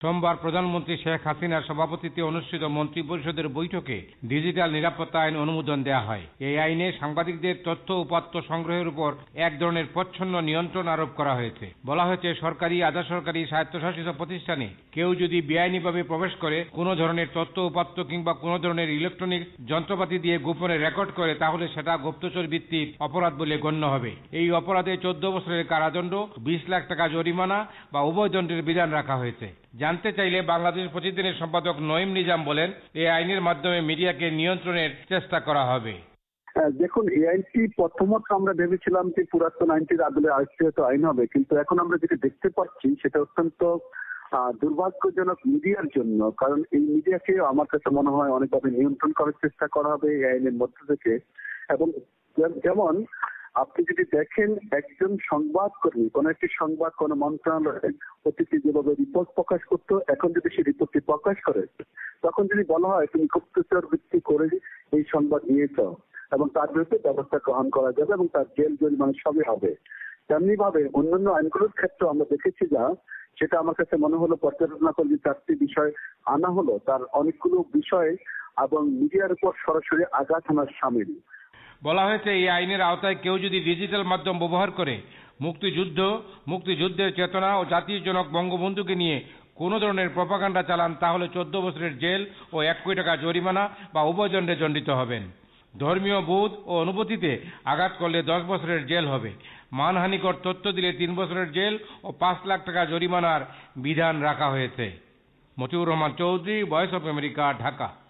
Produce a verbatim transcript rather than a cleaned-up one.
সোমবার প্রধানমন্ত্রী শেখ হাসিনার সভাপতিত্বে অনুষ্ঠিত মন্ত্রিপরিষদের বৈঠকে ডিজিটাল নিরাপত্তা আইন অনুমোদন দেওয়া হয়। এই আইনে সাংবাদিকদের তথ্য উপাত্ত সংগ্রহের উপর এক ধরনের প্রচ্ছন্ন নিয়ন্ত্রণ আরোপ করা হয়েছে। বলা হয়েছে, সরকারি, আধা সরকারি, স্বায়ত্তশাসিত প্রতিষ্ঠানে কেউ যদি বেআইনিভাবে প্রবেশ করে কোনো ধরনের তথ্য উপাত্ত কিংবা কোনো ধরনের ইলেকট্রনিক যন্ত্রপাতি দিয়ে গোপনে রেকর্ড করে, তাহলে সেটা গুপ্তচর ভিত্তিক অপরাধ বলে গণ্য হবে। এই অপরাধে চোদ্দ বছরের কারাদণ্ড, বিশ লাখ টাকা জরিমানা বা উভয় দণ্ডের বিধান রাখা হয়েছে। জানতে চাইলে বাংলাদেশ প্রতিদিনের সম্পাদক নঈম নিজাম বলেন, এই আইনের মাধ্যমে মিডিয়াকে নিয়ন্ত্রণের চেষ্টা করা হবে। দেখুন, এই আইনটি প্রথমত আমরা ভেবেছিলাম যে পুরাতন আইনটির আদলে আইনত আইন হবে, কিন্তু এখন আমরা যেটা দেখতে পাচ্ছি সেটা অত্যন্ত দুর্ভাগ্যজনক মিডিয়ার জন্য। কারণ এই মিডিয়াকে আমার কাছে মনে হয় অনেকভাবে নিয়ন্ত্রণ করার চেষ্টা করা হবে এই আইনের মধ্য থেকে। এবং যেমন আপনি যদি দেখেন, একজন সংবাদকর্মী কোন একটি সংবাদ কোন মন্ত্রণালয়ের অতিথি যেভাবে রিপোর্ট প্রকাশ করতো, এখন যদি সেই রিপোর্টটি প্রকাশ করে, তখন যদি বলা হয় তুমি গুপ্তচর ভিত্তি করে এই সংবাদ নিয়েছ, এবং তার বিরুদ্ধে ব্যবস্থা গ্রহণ করা যাবে এবং তার জেল জরিমানা সবই হবে। তেমনি ভাবে অন্যান্য আইনগুলোর ক্ষেত্রে আমরা দেখেছি যা, সেটা আমার কাছে মনে হলো পর্যালোচনা করে যে চারটি বিষয় আনা হলো, তার অনেকগুলো বিষয় এবং মিডিয়ার উপর সরাসরি আঘাত হানার সামিল। বলা হয়েছে, এই আইনের আওতায় কেউ যদি ডিজিটাল মাধ্যম ব্যবহার করে মুক্তিযুদ্ধ, মুক্তিযুদ্ধের চেতনা ও জাতীয় জনক বঙ্গবন্ধুকে নিয়ে কোনো ধরনের প্রপাগান্ডা চালান, তাহলে চোদ্দ বছরের জেল ও এক কোটি টাকা জরিমানা বা উভয় দণ্ডে দণ্ডিত হবেন। ধর্মীয় বোধ ও অনুভূতিতে আঘাত করলে দশ বছরের জেল হবে। মানহানিকর তথ্য দিলে তিন বছরের জেল ও পাঁচ লাখ টাকা জরিমানার বিধান রাখা হয়েছে। Motiur Rahman Chowdhury, voice of America, Dhaka.